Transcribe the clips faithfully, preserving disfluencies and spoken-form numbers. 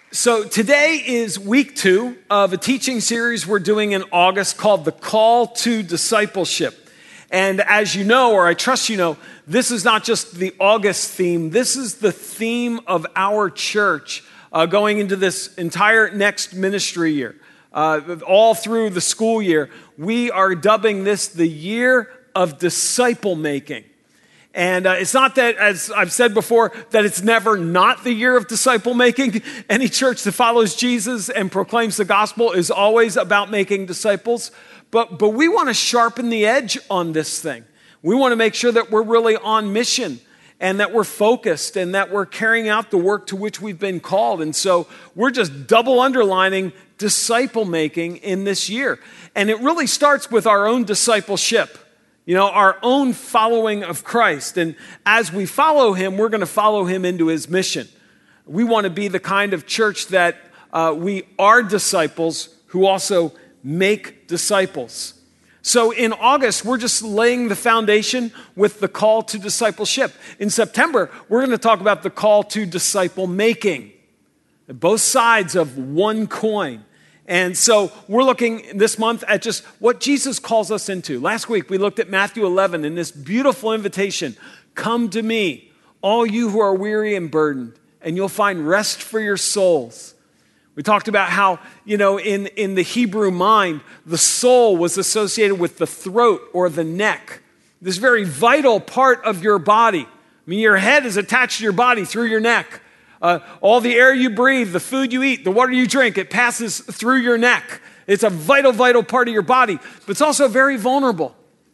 So today is week two of a teaching series we're doing in August called The Call to Discipleship. And as you know, or I trust you know, this is not just the August theme. This is the theme of our church uh, going into this entire next ministry year. Uh, all through the school year, we are dubbing this the year of disciple making. And uh, it's not that, as I've said before, that it's never not the year of disciple making. Any church that follows Jesus and proclaims the gospel is always about making disciples. But, but we want to sharpen the edge on this thing. We want to make sure that we're really on mission and that we're focused and that we're carrying out the work to which we've been called. And so we're just double underlining disciple making in this year. And it really starts with our own discipleship. You know, our own following of Christ. And as we follow him, we're going to follow him into his mission. We want to be the kind of church that uh, we are disciples who also make disciples. So in August, we're just laying the foundation with the call to discipleship. In September, we're going to talk about the call to disciple making. Both sides of one coin. And so we're looking this month at just what Jesus calls us into. Last week, we looked at Matthew eleven in this beautiful invitation. Come to me, all you who are weary and burdened, and you'll find rest for your souls. We talked about how, you know, in, in the Hebrew mind, the soul was associated with the throat or the neck. This very vital part of your body. I mean, your head is attached to your body through your neck. Uh, all the air you breathe, the food you eat, the water you drink, it passes through your neck. It's a vital, vital part of your body, but it's also very vulnerable.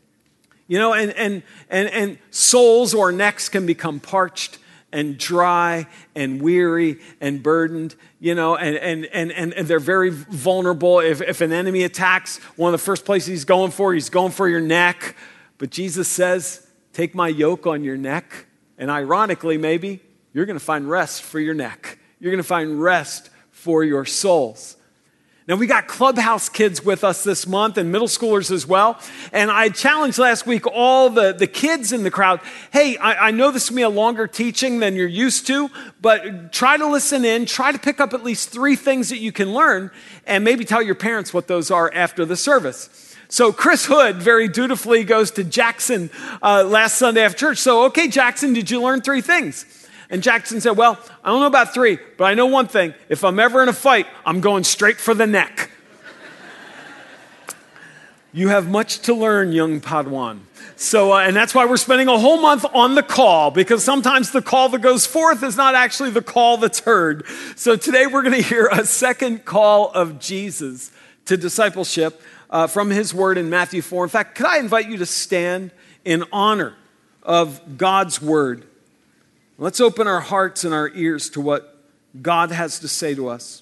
You know, and and and and souls or necks can become parched and dry and weary and burdened, you know, and and and and, and they're very vulnerable. If, if an enemy attacks, one of the first places he's going for, he's going for your neck. But Jesus says, take my yoke on your neck. And ironically, maybe, you're going to find rest for your neck. You're going to find rest for your souls. Now, we got Clubhouse kids with us this month and middle schoolers as well. And I challenged last week all the, the kids in the crowd, hey, I, I know this will be a longer teaching than you're used to, but try to listen in, try to pick up at least three things that you can learn, and maybe tell your parents what those are after the service. So Chris Hood very dutifully goes to Jackson uh, last Sunday after church. So, okay, Jackson, did you learn three things? And Jackson said, well, I don't know about three, but I know one thing. If I'm ever in a fight, I'm going straight for the neck. You have much to learn, young Padawan. So, uh, and that's why we're spending a whole month on the call, because sometimes the call that goes forth is not actually the call that's heard. So today we're going to hear a second call of Jesus to discipleship uh, from his word in Matthew four. In fact, could I invite you to stand in honor of God's word? Let's open our hearts and our ears to what God has to say to us.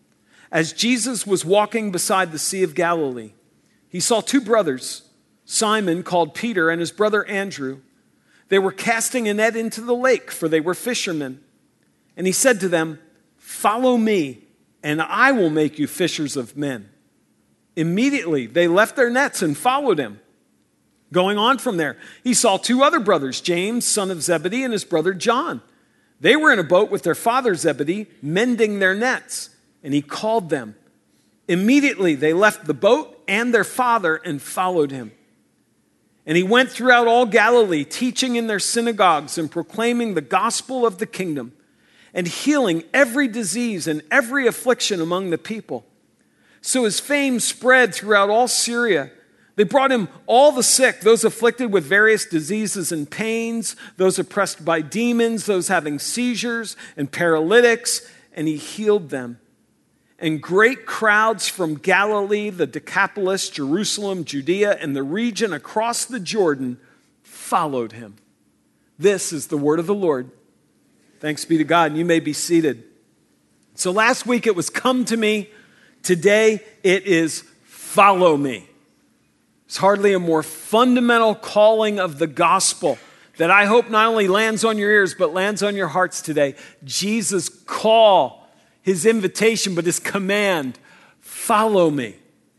As Jesus was walking beside the Sea of Galilee, he saw two brothers, Simon, called Peter, and his brother Andrew. They were casting a net into the lake, for they were fishermen. And he said to them, follow me, and I will make you fishers of men. Immediately they left their nets and followed him. Going on from there, he saw two other brothers, James, son of Zebedee, and his brother John. They were in a boat with their father Zebedee, mending their nets, and he called them. Immediately they left the boat and their father and followed him. And he went throughout all Galilee, teaching in their synagogues and proclaiming the gospel of the kingdom and healing every disease and every affliction among the people. So his fame spread throughout all Syria. They brought him all the sick, those afflicted with various diseases and pains, those oppressed by demons, those having seizures and paralytics, and he healed them. And great crowds from Galilee, the Decapolis, Jerusalem, Judea, and the region across the Jordan followed him. This is the word of the Lord. Thanks be to God, and you may be seated. So last week it was come to me. Today it is follow me. It's hardly a more fundamental calling of the gospel that I hope not only lands on your ears, but lands on your hearts today. Jesus' call, his invitation, but his command, follow me.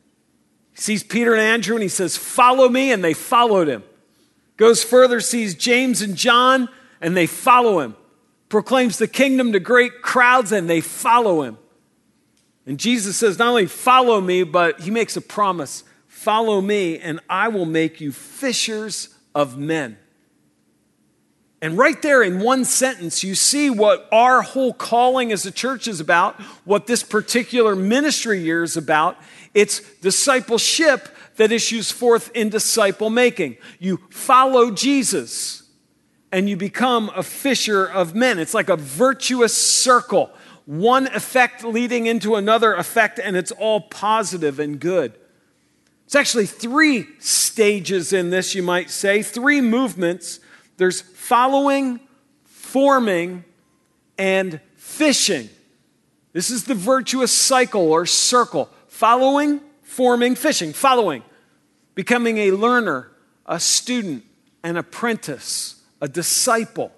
He sees Peter and Andrew and he says, follow me, and they followed him. Goes further, sees James and John, and they follow him. proclaims the kingdom to great crowds, and they follow him. And Jesus says, not only follow me, but he makes a promise. Follow me, and I will make you fishers of men. And right there in one sentence, you see what our whole calling as a church is about, what this particular ministry year is about. It's discipleship that issues forth in disciple making. You follow Jesus and you become a fisher of men. It's like a virtuous circle, one effect leading into another effect, and it's all positive and good. It's actually three stages in this, you might say, three movements. There's following, forming, and fishing. This is the virtuous cycle or circle. Following, forming, fishing. Following, becoming a learner, a student, an apprentice, a disciple.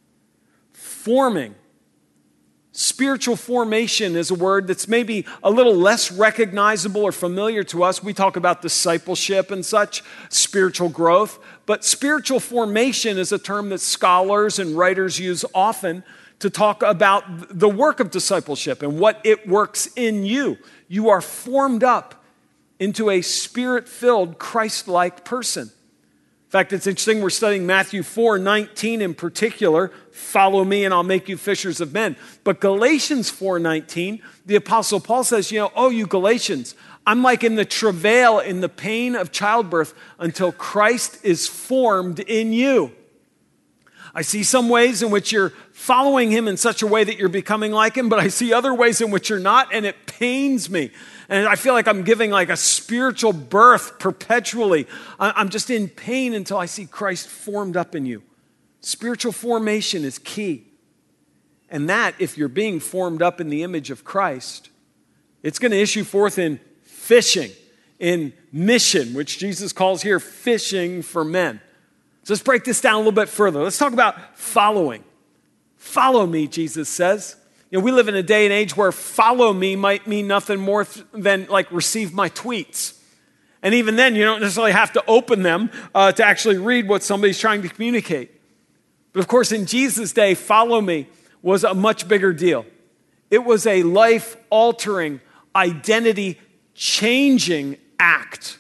Forming. Spiritual formation is a word that's maybe a little less recognizable or familiar to us. We talk about discipleship and such, spiritual growth. But spiritual formation is a term that scholars and writers use often to talk about the work of discipleship and what it works in you. You are formed up into a spirit-filled, Christ-like person. In fact, it's interesting, we're studying Matthew four nineteen in particular. Follow me and I'll make you fishers of men. But Galatians four nineteen, the Apostle Paul says, you know, oh, you Galatians, I'm like in the travail, in the pain of childbirth until Christ is formed in you. I see some ways in which you're following him in such a way that you're becoming like him, but I see other ways in which you're not, and it pains me. And I feel like I'm giving like a spiritual birth perpetually. I'm just in pain until I see Christ formed up in you. Spiritual formation is key. And that, if you're being formed up in the image of Christ, it's going to issue forth in fishing, in mission, which Jesus calls here fishing for men. So let's break this down a little bit further. Let's talk about following. Follow me, Jesus says. You know, we live in a day and age where follow me might mean nothing more than like receive my tweets. And even then, you don't necessarily have to open them uh, to actually read what somebody's trying to communicate. But of course, in Jesus' day, follow me was a much bigger deal. It was a life-altering, identity-changing act.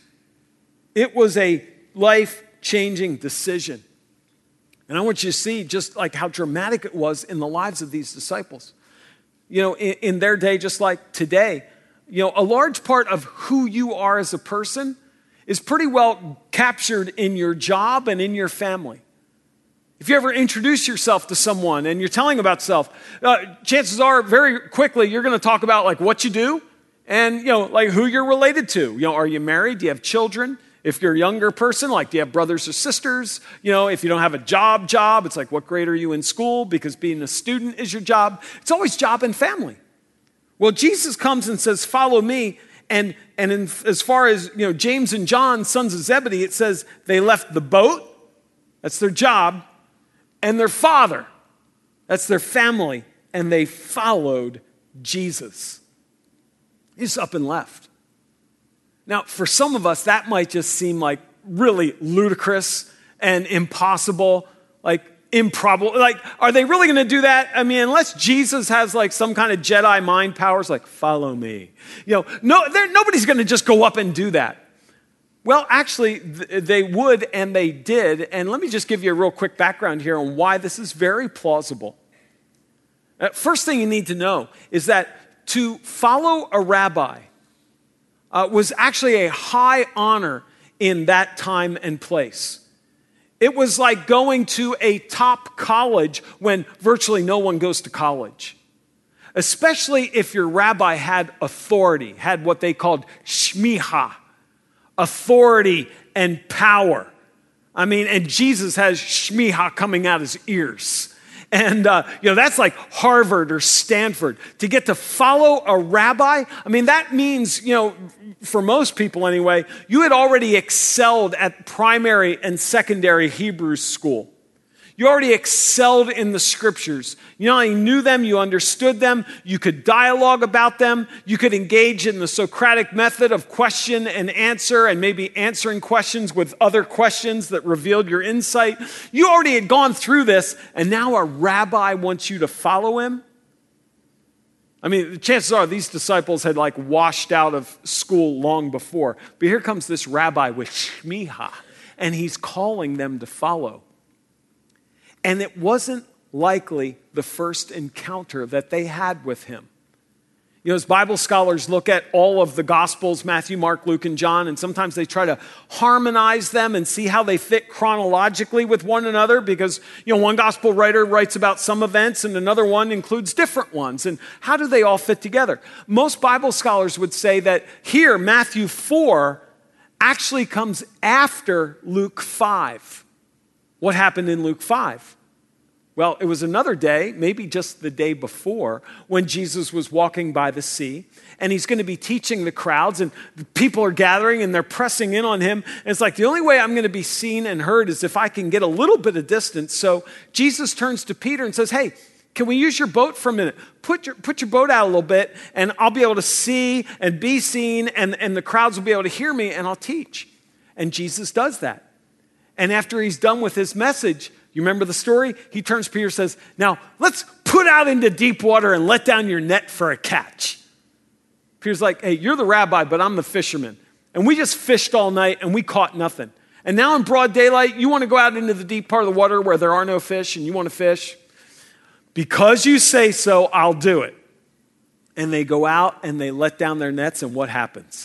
It was a life-changing decision. And I want you to see just like how dramatic it was in the lives of these disciples. You know, in, in their day, just like today, you know, a large part of who you are as a person is pretty well captured in your job and in your family. If you ever introduce yourself to someone and you're telling about self, uh, chances are very quickly you're going to talk about like what you do and, you know, like who you're related to. You know, are you married? Do you have children? If you're a younger person, like do you have brothers or sisters? You know, if you don't have a job, job, it's like what grade are you in school? Because being a student is your job. It's always job and family. Well, Jesus comes and says, follow me. And, and in, as far as, you know, James and John, sons of Zebedee, it says they left the boat, that's their job, and their father, that's their family, and they followed Jesus. He just up and left. Now, for some of us, that might just seem like really ludicrous and impossible, like improbable. Like, are they really going to do that? I mean, unless Jesus has like some kind of Jedi mind powers, like follow me. You know, no, nobody's going to just go up and do that. Well, actually, th- they would and they did. And let me just give you a real quick background here on why this is very plausible. Uh, first thing you need to know is that to follow a rabbi Uh, was actually a high honor in that time and place. It was like going to a top college when virtually no one goes to college. Especially if your rabbi had authority, had what they called shmicha, authority and power. I mean, and Jesus has shmicha coming out his ears. And, uh, you know, that's like Harvard or Stanford. To get to follow a rabbi, I mean, that means, you know, for most people anyway, you had already excelled at primary and secondary Hebrew school. You already excelled in the scriptures. You not only knew them, you understood them. You could dialogue about them. You could engage in the Socratic method of question and answer, and maybe answering questions with other questions that revealed your insight. You already had gone through this, and now a rabbi wants you to follow him. I mean, the chances are these disciples had like washed out of school long before. But here comes this rabbi with shmiha, and he's calling them to follow. And it wasn't likely the first encounter that they had with him. You know, as Bible scholars look at all of the Gospels, Matthew, Mark, Luke, and John, and sometimes they try to harmonize them and see how they fit chronologically with one another, because, you know, one Gospel writer writes about some events and another one includes different ones. And how do they all fit together? Most Bible scholars would say that here, Matthew four actually comes after Luke five. What happened in Luke five? Well, it was another day, maybe just the day before, when Jesus was walking by the sea, and he's going to be teaching the crowds, and people are gathering, and they're pressing in on him. And it's like, the only way I'm going to be seen and heard is if I can get a little bit of distance. So Jesus turns to Peter and says, hey, can we use your boat for a minute? Put your, put your boat out a little bit, and I'll be able to see and be seen, and, and the crowds will be able to hear me, and I'll teach. And Jesus does that. And after he's done with his message, you remember the story? He turns to Peter and says, now let's put out into deep water and let down your net for a catch. Peter's like, hey, you're the rabbi, but I'm the fisherman. And we just fished all night and we caught nothing. And now in broad daylight, you want to go out into the deep part of the water where there are no fish and you want to fish? Because you say so, I'll do it. And they go out and they let down their nets, and what happens?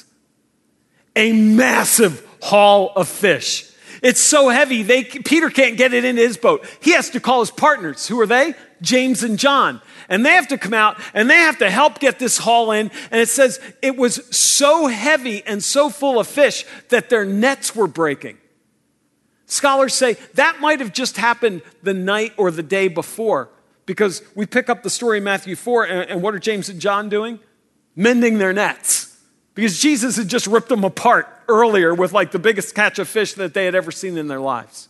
A massive haul of fish. It's so heavy, they, Peter can't get it into his boat. He has to call his partners. Who are they? James and John. And they have to come out, and they have to help get this haul in. And it says it was so heavy and so full of fish that their nets were breaking. Scholars say that might have just happened the night or the day before, because we pick up the story in Matthew four, and, and what are James and John doing? Mending their nets. Because Jesus had just ripped them apart earlier with like the biggest catch of fish that they had ever seen in their lives.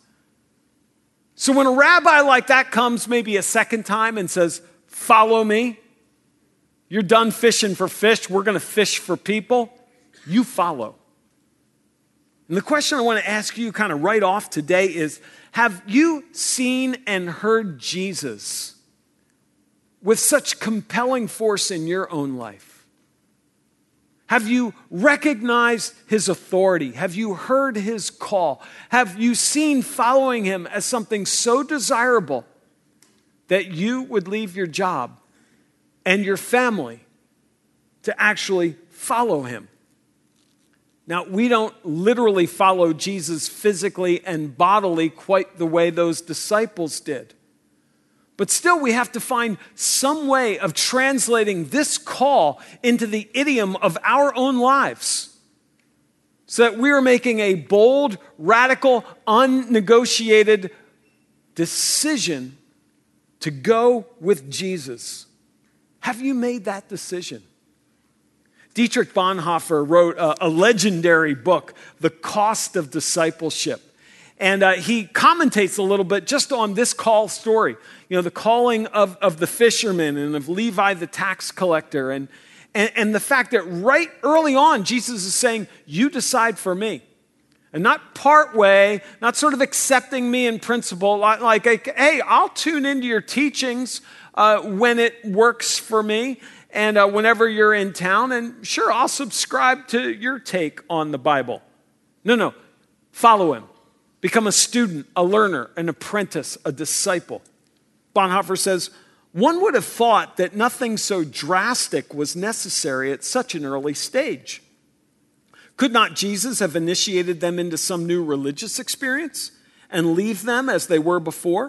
So when a rabbi like that comes maybe a second time and says, follow me, you're done fishing for fish, we're going to fish for people, you follow. And the question I want to ask you kind of right off today is, have you seen and heard Jesus with such compelling force in your own life? Have you recognized his authority? Have you heard his call? Have you seen following him as something so desirable that you would leave your job and your family to actually follow him? Now, we don't literally follow Jesus physically and bodily quite the way those disciples did. But still, we have to find some way of translating this call into the idiom of our own lives, so that we are making a bold, radical, unnegotiated decision to go with Jesus. Have you made that decision? Dietrich Bonhoeffer wrote a, a legendary book, The Cost of Discipleship. And uh, he commentates a little bit just on this call story. You know, the calling of, of the fisherman and of Levi the tax collector. And, and, and the fact that right early on, Jesus is saying, you decide for me. And not part way, not sort of accepting me in principle. Like, like hey, I'll tune into your teachings uh, when it works for me. And uh, whenever you're in town. And sure, I'll subscribe to your take on the Bible. No, no, follow him. Become a student, a learner, an apprentice, a disciple. Bonhoeffer says, one would have thought that nothing so drastic was necessary at such an early stage. Could not Jesus have initiated them into some new religious experience and leave them as they were before?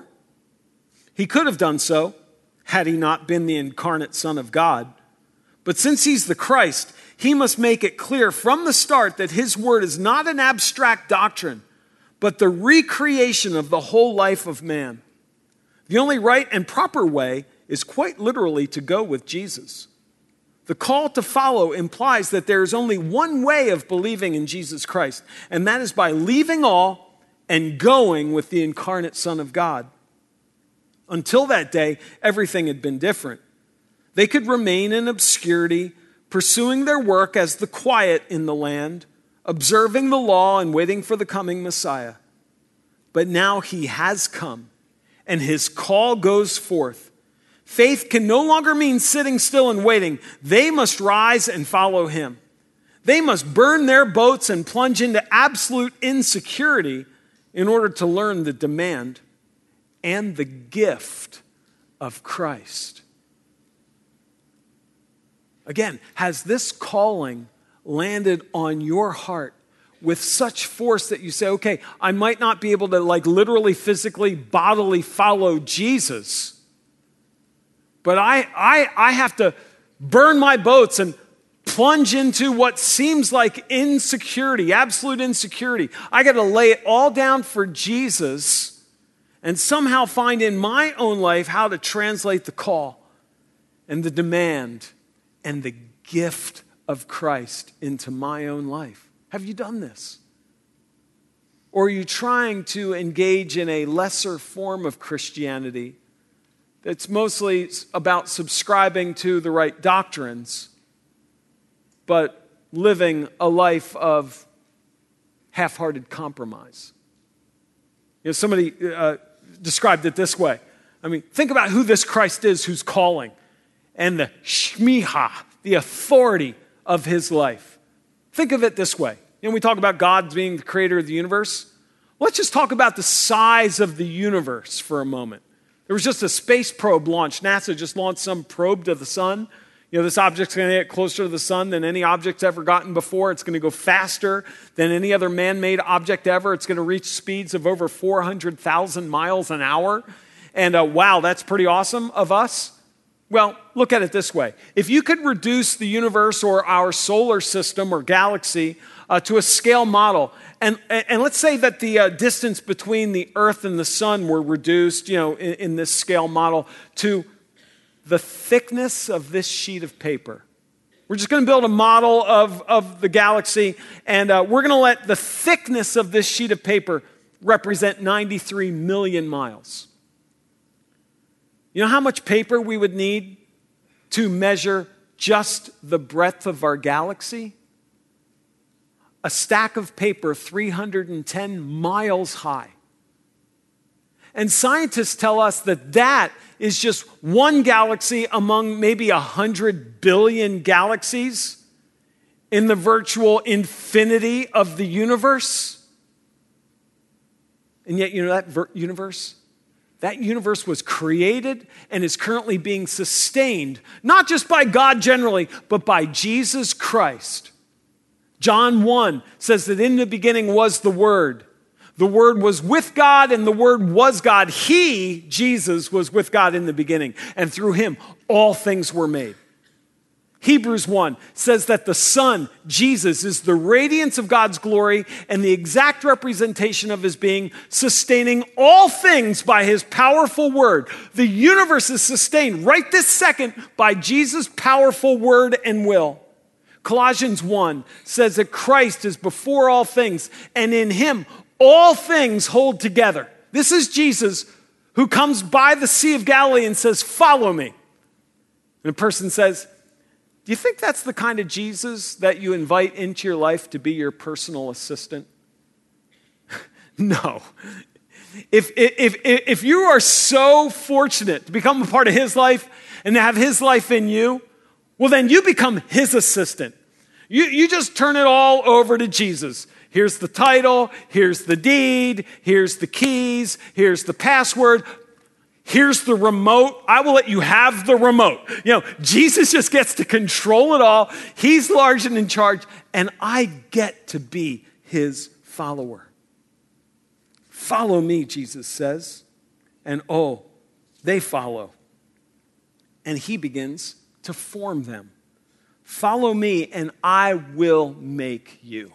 He could have done so had he not been the incarnate Son of God. But since he's the Christ, he must make it clear from the start that his word is not an abstract doctrine, but the recreation of the whole life of man. The only right and proper way is quite literally to go with Jesus. The call to follow implies that there is only one way of believing in Jesus Christ, and that is by leaving all and going with the incarnate Son of God. Until that day, everything had been different. They could remain in obscurity, pursuing their work as the quiet in the land, observing the law and waiting for the coming Messiah. But now he has come, and his call goes forth. Faith can no longer mean sitting still and waiting. They must rise and follow him. They must burn their boats and plunge into absolute insecurity in order to learn the demand and the gift of Christ. Again, has this calling landed on your heart with such force that you say, okay, I might not be able to like literally, physically, bodily follow Jesus, but I, I, I have to burn my boats and plunge into what seems like insecurity, absolute insecurity. I got to lay it all down for Jesus and somehow find in my own life how to translate the call and the demand and the gift of Christ into my own life. Have you done this? Or are you trying to engage in a lesser form of Christianity that's mostly about subscribing to the right doctrines, but living a life of half-hearted compromise? You know, somebody uh, described it this way. I mean, think about who this Christ is who's calling and the shmiha, the authority of his life. Think of it this way. You know, we talk about God being the creator of the universe. Let's just talk about the size of the universe for a moment. There was just a space probe launched. NASA just launched some probe to the sun. You know, this object's going to get closer to the sun than any object's ever gotten before. It's going to go faster than any other man-made object ever. It's going to reach speeds of over four hundred thousand miles an hour. And uh, wow, that's pretty awesome of us. Well, look at it this way. If you could reduce the universe or our solar system or galaxy uh, to a scale model, and, and let's say that the uh, distance between the Earth and the sun were reduced, you know, in, in this scale model to the thickness of this sheet of paper. We're just going to build a model of, of the galaxy, and uh, we're going to let the thickness of this sheet of paper represent ninety-three million miles. You know how much paper we would need to measure just the breadth of our galaxy? A stack of paper three hundred ten miles high. And scientists tell us that that is just one galaxy among maybe a hundred billion galaxies in the virtual infinity of the universe. And yet, you know that ver- universe? That universe was created and is currently being sustained, not just by God generally, but by Jesus Christ. John one says that in the beginning was the Word. The Word was with God and the Word was God. He, Jesus, was with God in the beginning. And through him, all things were made. Hebrews one says that the Son, Jesus, is the radiance of God's glory and the exact representation of his being, sustaining all things by his powerful word. The universe is sustained right this second by Jesus' powerful word and will. Colossians one says that Christ is before all things, and in him all things hold together. This is Jesus who comes by the Sea of Galilee and says, "Follow me." And a person says, do you think that's the kind of Jesus that you invite into your life to be your personal assistant? No. If, if, if, if you are so fortunate to become a part of his life and to have his life in you, well, then you become his assistant. You, you just turn it all over to Jesus. Here's the title, here's the deed, here's the keys, here's the password. Here's the remote. I will let you have the remote. You know, Jesus just gets to control it all. He's large and in charge, and I get to be his follower. Follow me, Jesus says. And oh, they follow. And he begins to form them. Follow me, and I will make you.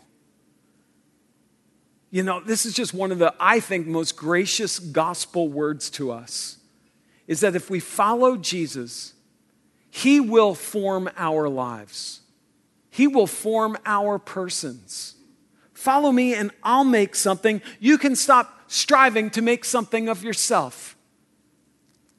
You know, this is just one of the, I think, most gracious gospel words to us. Is that if we follow Jesus, he will form our lives. He will form our persons. Follow me and I'll make something. You can stop striving to make something of yourself.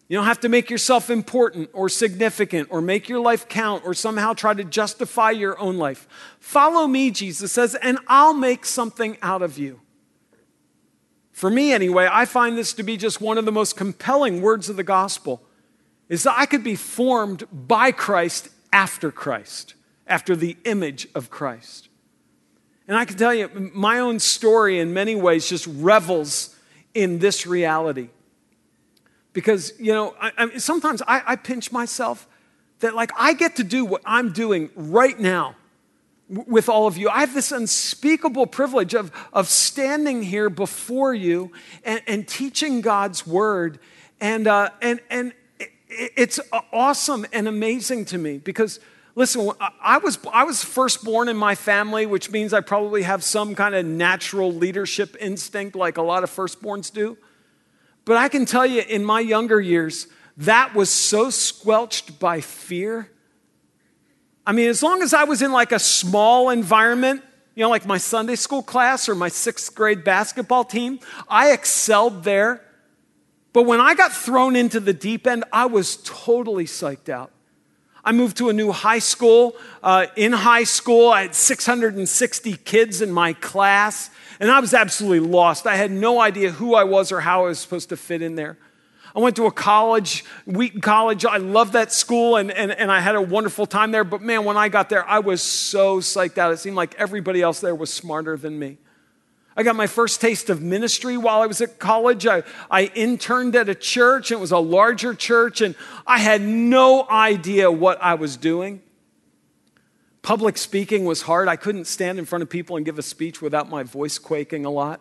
You don't have to make yourself important or significant or make your life count or somehow try to justify your own life. Follow me, Jesus says, and I'll make something out of you. For me, anyway, I find this to be just one of the most compelling words of the gospel, is that I could be formed by Christ after Christ, after the image of Christ. And I can tell you, my own story in many ways just revels in this reality. Because, you know, I, I, sometimes I, I pinch myself that, like, I get to do what I'm doing right now w- with all of you. I have this unspeakable privilege of, of standing here before you and, and teaching God's word. And, uh, and, and it, it's awesome and amazing to me because, listen, I was, I was firstborn in my family, which means I probably have some kind of natural leadership instinct like a lot of firstborns do. But I can tell you, in my younger years, that was so squelched by fear. I mean, as long as I was in like a small environment, you know, like my Sunday school class or my sixth grade basketball team, I excelled there. But when I got thrown into the deep end, I was totally psyched out. I moved to a new high school. Uh, in high school, I had six hundred sixty kids in my class, and I was absolutely lost. I had no idea who I was or how I was supposed to fit in there. I went to a college, Wheaton College. I loved that school, and, and, and I had a wonderful time there. But man, when I got there, I was so psyched out. It seemed like everybody else there was smarter than me. I got my first taste of ministry while I was at college. I, I interned at a church. It was a larger church, and I had no idea what I was doing. Public speaking was hard. I couldn't stand in front of people and give a speech without my voice quaking a lot.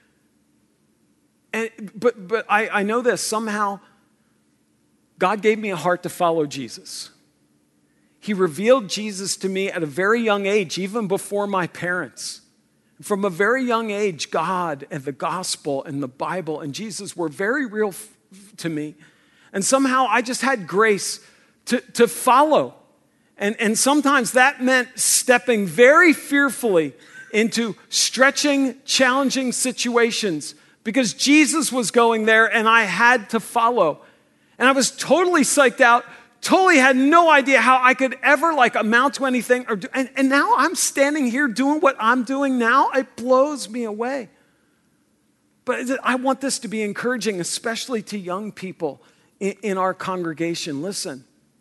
And, but but I, I know this. Somehow, God gave me a heart to follow Jesus. He revealed Jesus to me at a very young age, even before my parents. From a very young age, God and the gospel and the Bible and Jesus were very real f- to me. And somehow I just had grace to, to follow. And, and sometimes that meant stepping very fearfully into stretching, challenging situations because Jesus was going there and I had to follow. And I was totally psyched out. Totally had no idea how I could ever like amount to anything. Or do, and, and now I'm standing here doing what I'm doing now. It blows me away. But I want this to be encouraging, especially to young people in, in our congregation. Listen,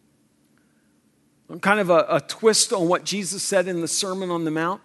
kind of a, a twist on what Jesus said in the Sermon on the Mount.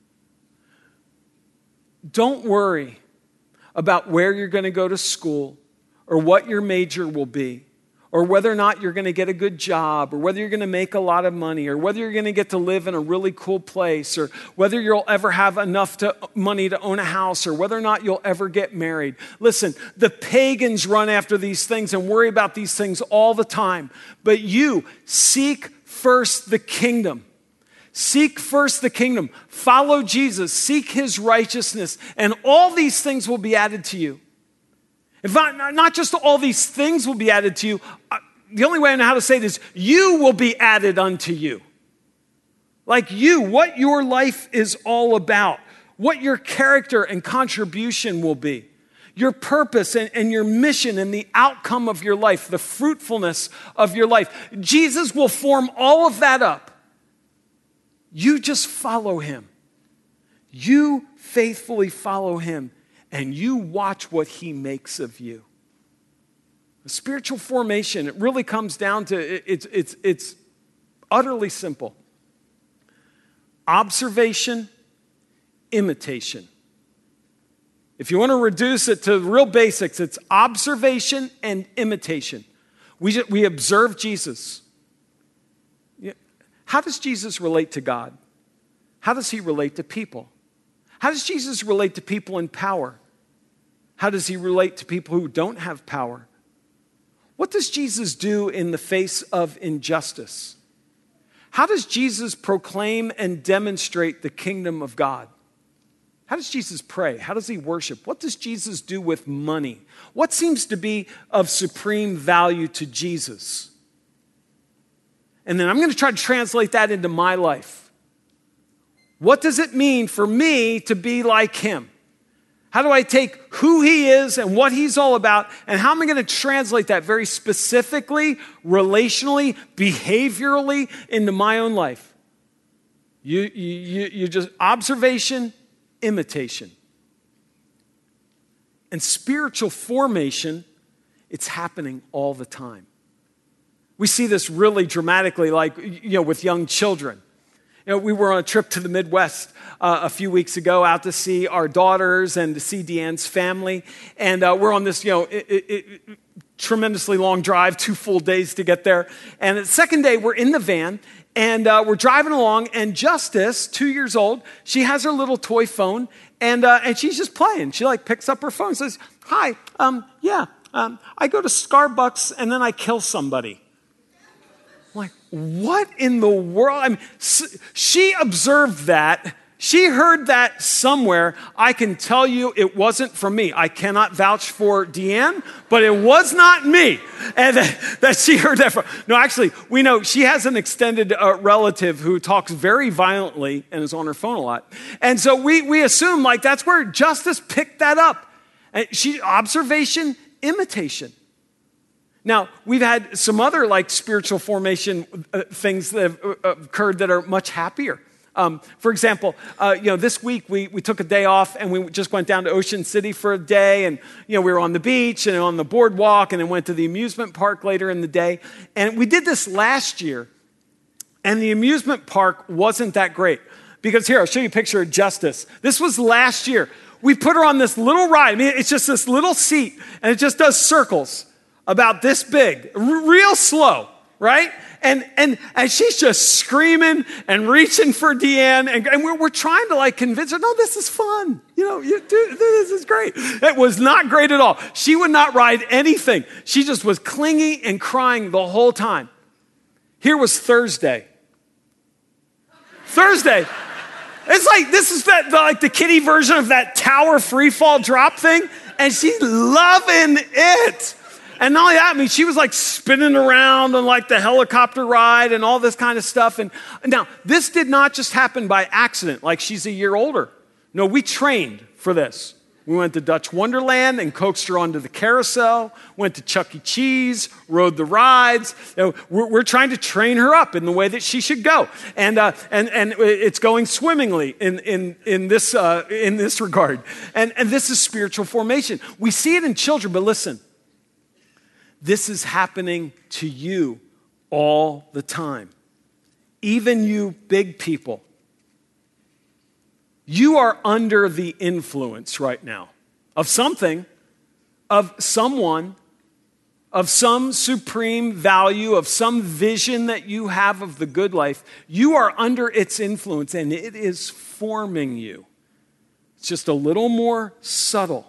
Don't worry about where you're going to go to school or what your major will be, or whether or not you're going to get a good job, or whether you're going to make a lot of money, or whether you're going to get to live in a really cool place, or whether you'll ever have enough to, money to own a house, or whether or not you'll ever get married. Listen, the pagans run after these things and worry about these things all the time. But you seek first the kingdom. Seek first the kingdom. Follow Jesus. Seek his righteousness. And all these things will be added to you. If not, not just all these things will be added to you, uh, the only way I know how to say it is you will be added unto you. Like you, what your life is all about, what your character and contribution will be, your purpose and, and your mission and the outcome of your life, the fruitfulness of your life. Jesus will form all of that up. You just follow him. You faithfully follow him. And you watch what he makes of you. The spiritual formation, it really comes down to, it's, it's, it's utterly simple. Observation, imitation. If you want to reduce it to real basics, it's observation and imitation. We, just, we observe Jesus. How does Jesus relate to God? How does he relate to people? How does Jesus relate to people in power? How does he relate to people who don't have power? What does Jesus do in the face of injustice? How does Jesus proclaim and demonstrate the kingdom of God? How does Jesus pray? How does he worship? What does Jesus do with money? What seems to be of supreme value to Jesus? And then I'm going to try to translate that into my life. What does it mean for me to be like him? How do I take who he is and what he's all about, and how am I going to translate that very specifically, relationally, behaviorally into my own life? You, you, you just observation, imitation. And spiritual formation, it's happening all the time. We see this really dramatically, like, you know, with young children. You know, we were on a trip to the Midwest uh, a few weeks ago out to see our daughters and to see Deanne's family. And uh, we're on this, you know, it, it, it, tremendously long drive, two full days to get there. And the second day, we're in the van, and uh, we're driving along, and Justice, two years old, she has her little toy phone, and uh, and she's just playing. She, like, picks up her phone and says, hi, um, yeah, um, I go to Starbucks, and then I kill somebody. I'm like, what in the world? I mean, she observed that. She heard that somewhere. I can tell you it wasn't from me. I cannot vouch for Deanne, but it was not me. And that, that she heard that from. No, actually, we know she has an extended uh, relative who talks very violently and is on her phone a lot. And so we, we assume like that's where Justice picked that up. And she, observation, imitation. Now, we've had some other like spiritual formation uh, things that have uh, occurred that are much happier. Um, for example, uh, you know, this week we, we took a day off and we just went down to Ocean City for a day, and you know we were on the beach and on the boardwalk, and then went to the amusement park later in the day. And we did this last year, and the amusement park wasn't that great because here I'll show you a picture of Justice. This was last year. We put her on this little ride. I mean, it's just this little seat, and it just does circles about this big, r- real slow, right? And and and she's just screaming and reaching for Deanne, and, and we're, we're trying to like convince her, no, this is fun. You know, you do, this is great. It was not great at all. She would not ride anything. She just was clingy and crying the whole time. Here was Thursday. Thursday. It's like, this is that the, like the kiddie version of that tower free fall drop thing, and she's loving it. And not only that, I mean, she was like spinning around on like the helicopter ride and all this kind of stuff. And now, this did not just happen by accident, like she's a year older. No, we trained for this. We went to Dutch Wonderland and coaxed her onto the carousel, went to Chuck E. Cheese, rode the rides. You know, we're, we're trying to train her up in the way that she should go. And uh, and and it's going swimmingly in in in this uh, in this regard. And and this is spiritual formation. We see it in children, but listen. This is happening to you all the time. Even you big people. You are under the influence right now of something, of someone, of some supreme value, of some vision that you have of the good life. You are under its influence, and it is forming you. It's just a little more subtle.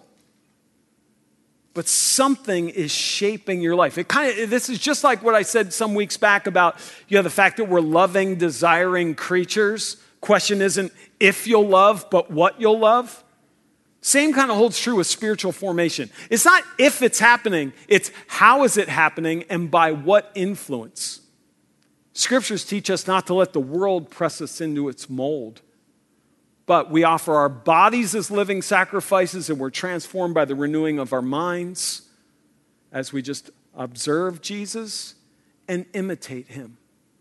But something is shaping your life. It kind of, this is just like what I said some weeks back about, you know, the fact that we're loving, desiring creatures. Question isn't if you'll love, but what you'll love. Same kind of holds true with spiritual formation. It's not if it's happening, it's how is it happening and by what influence. Scriptures teach us not to let the world press us into its mold. But we offer our bodies as living sacrifices, and we're transformed by the renewing of our minds as we just observe Jesus and imitate him.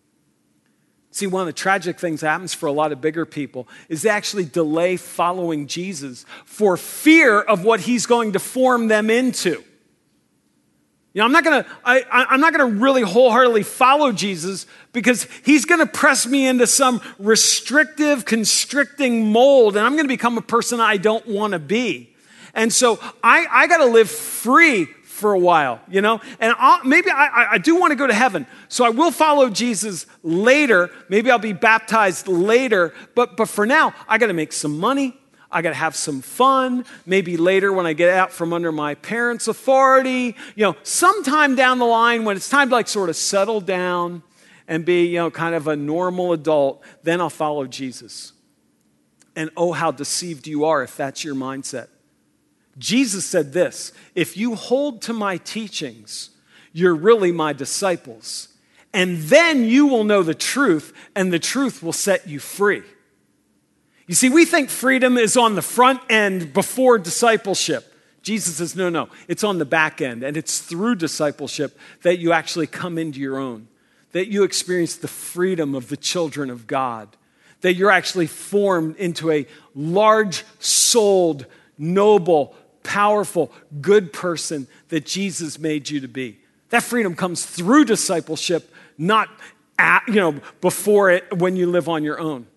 See, one of the tragic things that happens for a lot of bigger people is they actually delay following Jesus for fear of what he's going to form them into. You know, I'm not gonna, I, I'm not gonna really wholeheartedly follow Jesus because he's gonna press me into some restrictive, constricting mold, and I'm gonna become a person I don't wanna be. And so I, I gotta live free for a while, you know? And I'll, maybe I, I do wanna go to heaven, so I will follow Jesus later. Maybe I'll be baptized later, but, but for now, I gotta make some money. I got to have some fun. Maybe later when I get out from under my parents' authority, you know, sometime down the line when it's time to like sort of settle down and be, you know, kind of a normal adult, then I'll follow Jesus. And oh, how deceived you are if that's your mindset. Jesus said this, if you hold to my teachings, you're really my disciples. And then you will know the truth, and the truth will set you free. You see, we think freedom is on the front end before discipleship. Jesus says, no, no, it's on the back end, and it's through discipleship that you actually come into your own, that you experience the freedom of the children of God, that you're actually formed into a large-souled, noble, powerful, good person that Jesus made you to be. That freedom comes through discipleship, not at, you know, before it when you live on your own.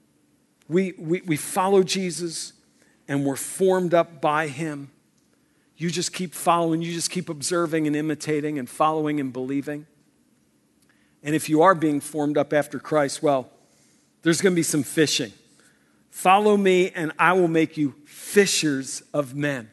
We, we, we follow Jesus, and we're formed up by him. You just keep following. You just keep observing and imitating and following and believing. And if you are being formed up after Christ, well, there's going to be some fishing. Follow me, and I will make you fishers of men.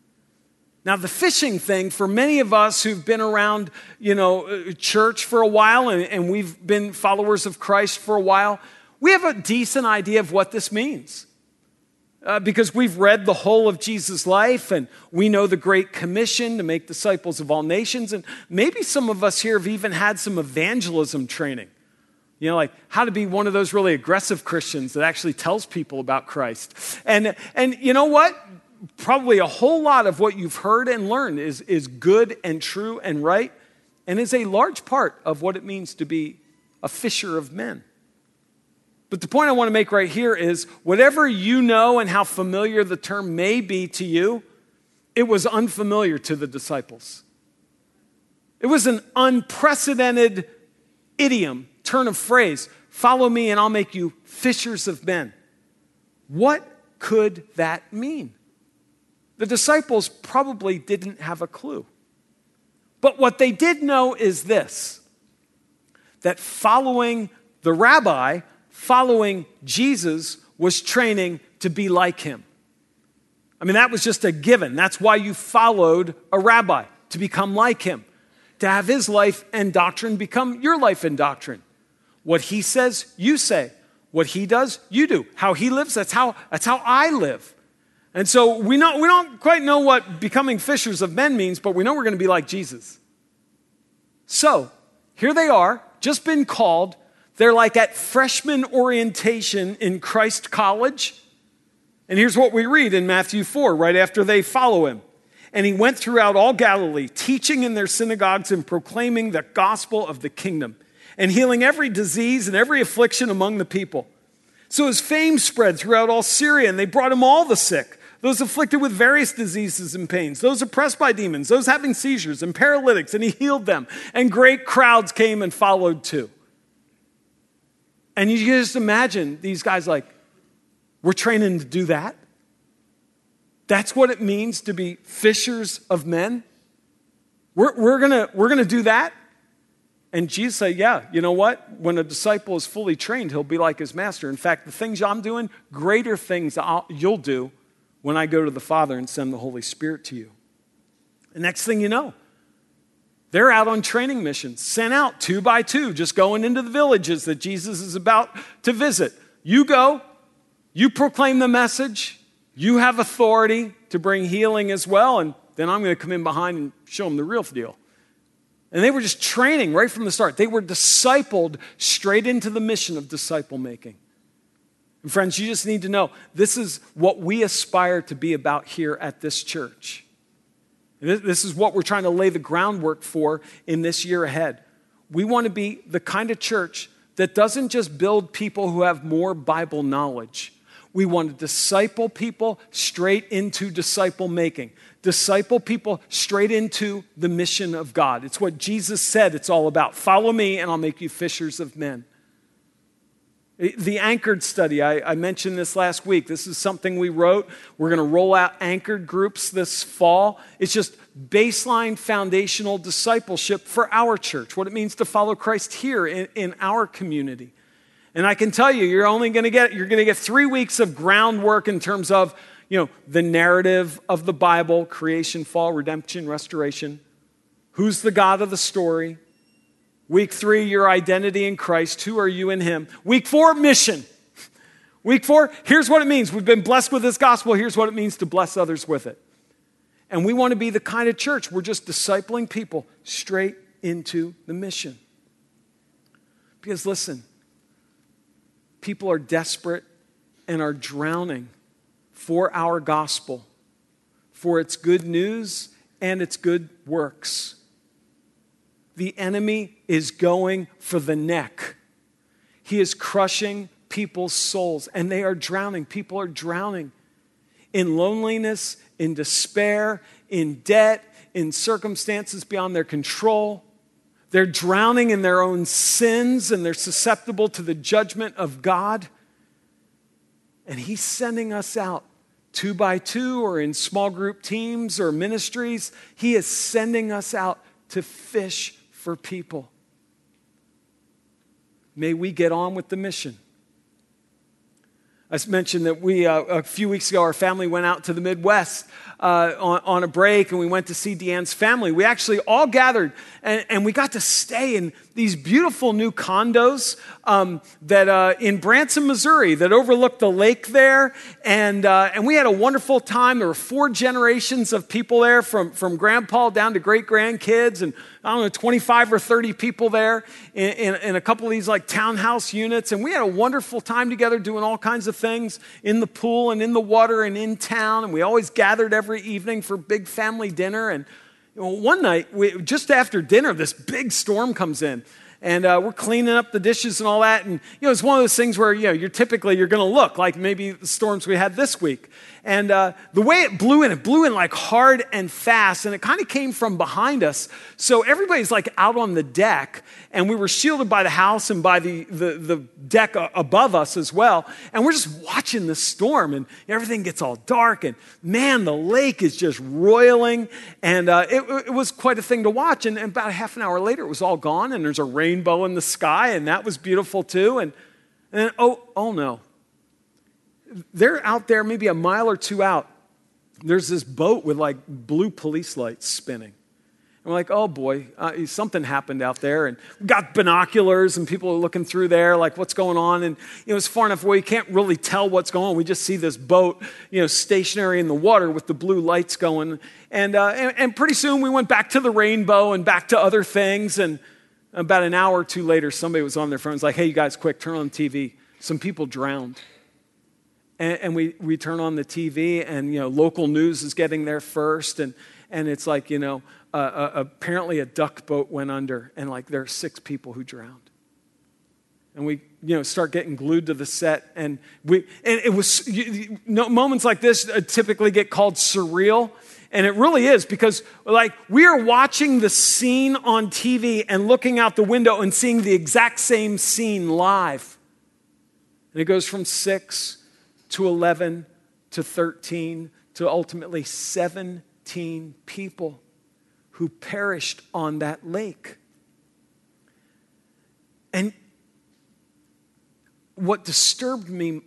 Now, the fishing thing, for many of us who've been around, you know, church for a while, and, and we've been followers of Christ for a while, we have a decent idea of what this means. Uh, because we've read the whole of Jesus' life, and we know the Great Commission to make disciples of all nations, and maybe some of us here have even had some evangelism training. You know, like how to be one of those really aggressive Christians that actually tells people about Christ. And, and you know what? Probably a whole lot of what you've heard and learned is, is good and true and right, and is a large part of what it means to be a fisher of men. But the point I want to make right here is whatever you know and how familiar the term may be to you, it was unfamiliar to the disciples. It was an unprecedented idiom, turn of phrase. Follow me and I'll make you fishers of men. What could that mean? The disciples probably didn't have a clue. But what they did know is this, that following the rabbi, following Jesus was training to be like him. I mean, that was just a given. That's why you followed a rabbi, to become like him, to have his life and doctrine become your life and doctrine. What he says, you say. What he does, you do. How he lives, that's how, that's how I live. And so we, know, we don't quite know what becoming fishers of men means, but we know we're going to be like Jesus. So here they are, just been called. They're like at freshman orientation in Christ College. And here's what we read in Matthew four, right after they follow him. And he went throughout all Galilee, teaching in their synagogues and proclaiming the gospel of the kingdom, and healing every disease and every affliction among the people. So his fame spread throughout all Syria, and they brought him all the sick, those afflicted with various diseases and pains, those oppressed by demons, those having seizures and paralytics, and he healed them. And great crowds came and followed too. And you can just imagine these guys like, we're training to do that? That's what it means to be fishers of men? We're, we're going we're gonna do that? And Jesus said, yeah, you know what? When a disciple is fully trained, he'll be like his master. In fact, the things I'm doing, greater things I'll, you'll do when I go to the Father and send the Holy Spirit to you. The next thing you know, they're out on training missions, sent out two by two, just going into the villages that Jesus is about to visit. You go, you proclaim the message, you have authority to bring healing as well, and then I'm going to come in behind and show them the real deal. And they were just training right from the start. They were discipled straight into the mission of disciple making. And friends, you just need to know, this is what we aspire to be about here at this church. This is what we're trying to lay the groundwork for in this year ahead. We want to be the kind of church that doesn't just build people who have more Bible knowledge. We want to disciple people straight into disciple making. Disciple people straight into the mission of God. It's what Jesus said it's all about. Follow me and I'll make you fishers of men. The Anchored study, I, I mentioned this last week. This is something we wrote. We're going to roll out Anchored groups this fall. It's just baseline foundational discipleship for our church, what it means to follow Christ here in, in our community. And I can tell you, you're only going to get, you're going to get three weeks of groundwork in terms of, you know, the narrative of the Bible, creation, fall, redemption, restoration. Who's the God of the story? Week three, your identity in Christ. Who are you in him? Week four, mission. Week four, here's what it means. We've been blessed with this gospel. Here's what it means to bless others with it. And we want to be the kind of church, we're just discipling people straight into the mission. Because listen, people are desperate and are drowning for our gospel, for its good news and its good works. The enemy is going for the neck. He is crushing people's souls, and they are drowning. People are drowning in loneliness, in despair, in debt, in circumstances beyond their control. They're drowning in their own sins, and they're susceptible to the judgment of God. And he's sending us out two by two or in small group teams or ministries. He is sending us out to fish for people. May we get on with the mission. I mentioned that we, uh, a few weeks ago, our family went out to the Midwest uh, on, on a break, and we went to see Deanne's family. We actually all gathered, and, and we got to stay in these beautiful new condos um, that uh, in Branson, Missouri, that overlook the lake there, and uh, and we had a wonderful time. There were four generations of people there, from from grandpa down to great grandkids, and I don't know, twenty-five or thirty people there in, in, in a couple of these like townhouse units, and we had a wonderful time together doing all kinds of things in the pool and in the water and in town, and we always gathered every evening for big family dinner. And you know, one night, we, just after dinner, this big storm comes in, and uh, we're cleaning up the dishes and all that. And you know, it's one of those things where you know you're typically you're going to look like maybe the storms we had this week. And uh, the way it blew in, it blew in like hard and fast, and it kind of came from behind us. So everybody's like out on the deck, and we were shielded by the house and by the, the, the deck above us as well. And we're just watching the storm, and everything gets all dark, and man, the lake is just roiling, and uh, it, it was quite a thing to watch. And, and about a half an hour later, it was all gone, and there's a rainbow in the sky, and that was beautiful too. And, and then, oh, oh no. They're out there maybe a mile or two out. There's this boat with like blue police lights spinning. And we're like, oh boy, uh, something happened out there. And we got binoculars and people are looking through there like what's going on. And you know, it's far enough away you can't really tell what's going on. We just see this boat, you know, stationary in the water with the blue lights going. And, uh, and, and pretty soon we went back to the rainbow and back to other things. And about an hour or two later, somebody was on their phone. It's like, hey, you guys, quick, turn on the T V. Some people drowned. And, and we, we turn on the T V, and you know, local news is getting there first, and and it's like, you know, uh, uh, apparently a duck boat went under, and like there are six people who drowned. And we, you know, start getting glued to the set, and we and it was you, you know, moments like this typically get called surreal, and it really is, because like we are watching the scene on T V and looking out the window and seeing the exact same scene live, and it goes from six to eleven, to thirteen, to ultimately seventeen people who perished on that lake. And what disturbed me,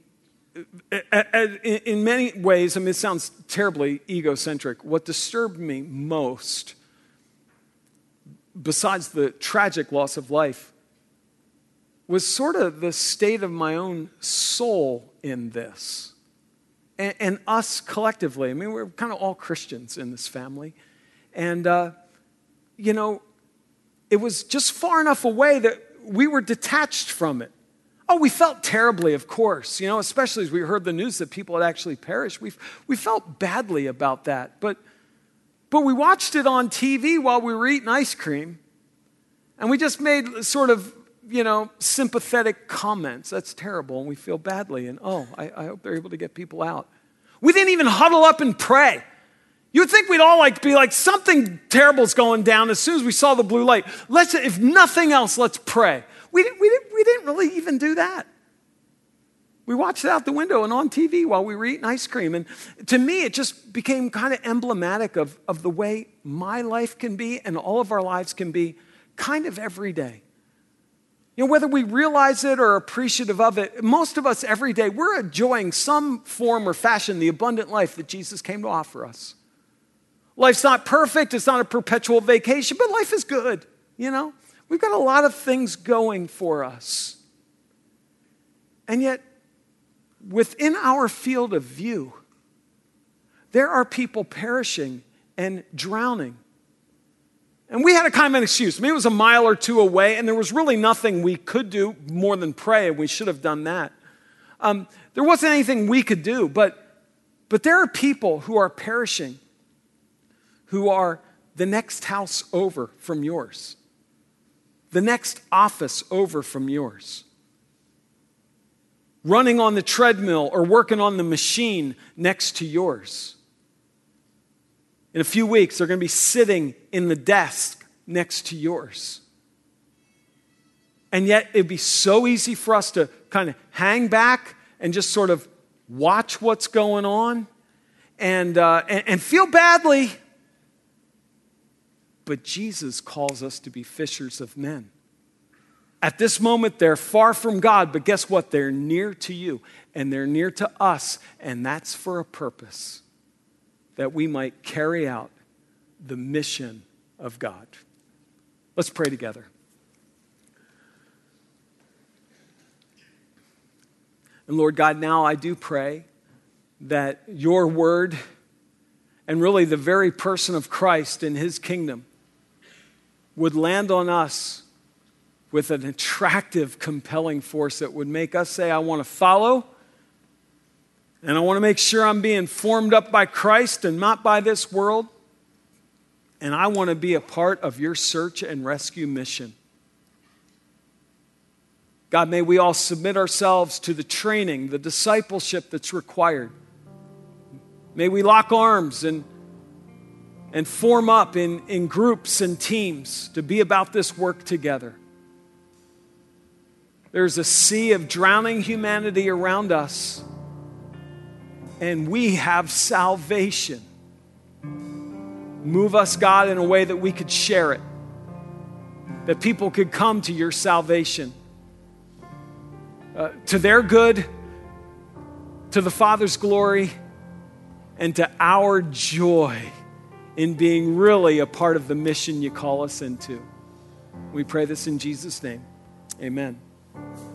in many ways, I mean, it sounds terribly egocentric, what disturbed me most, besides the tragic loss of life, was sort of the state of my own soul in this. And, and us collectively. I mean, we're kind of all Christians in this family. And, uh, you know, it was just far enough away that we were detached from it. Oh, we felt terribly, of course, you know, especially as we heard the news that people had actually perished. We we felt badly about that. But, but we watched it on T V while we were eating ice cream. And we just made sort of, you know, sympathetic comments. That's terrible, and we feel badly. And oh, I, I hope they're able to get people out. We didn't even huddle up and pray. You would think we'd all like be like, something terrible's going down as soon as we saw the blue light. Let's, if nothing else, let's pray. We didn't, we didn't, we didn't really even do that. We watched it out the window and on T V while we were eating ice cream. And to me, it just became kind of emblematic of, of the way my life can be and all of our lives can be kind of every day. You know, whether we realize it or are appreciative of it, most of us every day, we're enjoying some form or fashion the abundant life that Jesus came to offer us. Life's not perfect, it's not a perpetual vacation, but life is good, you know? We've got a lot of things going for us. And yet, within our field of view, there are people perishing and drowning. And we had a kind of an excuse. I mean, it was a mile or two away, and there was really nothing we could do more than pray, and we should have done that. Um, there wasn't anything we could do, but, but there are people who are perishing, who are the next house over from yours, the next office over from yours, running on the treadmill or working on the machine next to yours. In a few weeks, they're going to be sitting in the desk next to yours. And yet, it'd be so easy for us to kind of hang back and just sort of watch what's going on and, uh, and, and feel badly. But Jesus calls us to be fishers of men. At this moment, they're far from God, but guess what? They're near to you, and they're near to us, and that's for a purpose, that we might carry out the mission of God. Let's pray together. And Lord God, now I do pray that your word and really the very person of Christ in his kingdom would land on us with an attractive, compelling force that would make us say, I want to follow, and I want to make sure I'm being formed up by Christ and not by this world, and I want to be a part of your search and rescue mission. God, may we all submit ourselves to the training, the discipleship that's required. May we lock arms and, and form up in, in groups and teams to be about this work together. There's a sea of drowning humanity around us, and we have salvation. Move us, God, in a way that we could share it, that people could come to your salvation. Uh, to their good, to the Father's glory, and to our joy in being really a part of the mission you call us into. We pray this in Jesus' name. Amen.